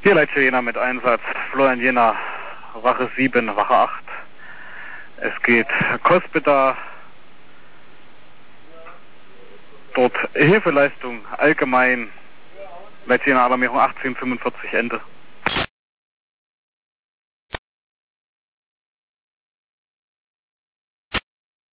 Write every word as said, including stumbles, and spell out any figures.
Hier Leitcher Jena mit Einsatz. Florian Jena, Wache sieben, Wache acht. Es geht Kostbedarf. Dort Hilfeleistung allgemein. Leitcher Jena Alarmierung achtzehn fünfundvierzig Ende.